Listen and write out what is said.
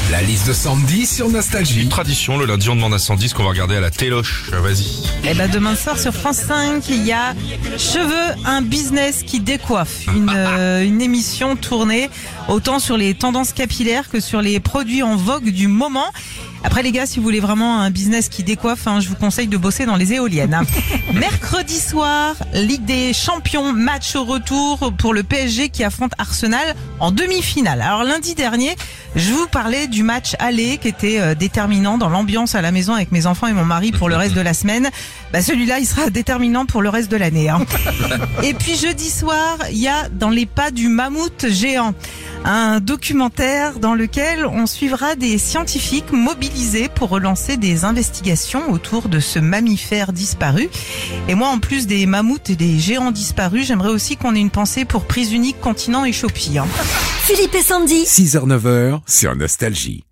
La liste de Sandy sur Nostalgie. Une tradition, le lundi on demande à Sandy ce qu'on va regarder à la téloche. Vas-y. Eh ben demain soir sur France 5, il y a Cheveux, un business qui décoiffe. Une émission tournée autant sur les tendances capillaires que sur les produits en vogue du moment. Après les gars, si vous voulez vraiment un business qui décoiffe, je vous conseille de bosser dans les éoliennes. Mercredi soir, Ligue des Champions, match au retour pour le PSG qui affronte Arsenal en demi-finale. Alors lundi dernier, je vous parlais du match aller qui était déterminant dans l'ambiance à la maison avec mes enfants et mon mari pour le reste de la semaine. Celui-là, il sera déterminant pour le reste de l'année. Et puis jeudi soir, il y a Dans les pas du mammouth géant, un documentaire dans lequel on suivra des scientifiques mobilisés pour relancer des investigations autour de ce mammifère disparu. Et moi, en plus des mammouths et des géants disparus, j'aimerais aussi qu'on ait une pensée pour Prise Unique, Continent et Shopee. Philippe et Sandy. 6h-9h sur Nostalgie.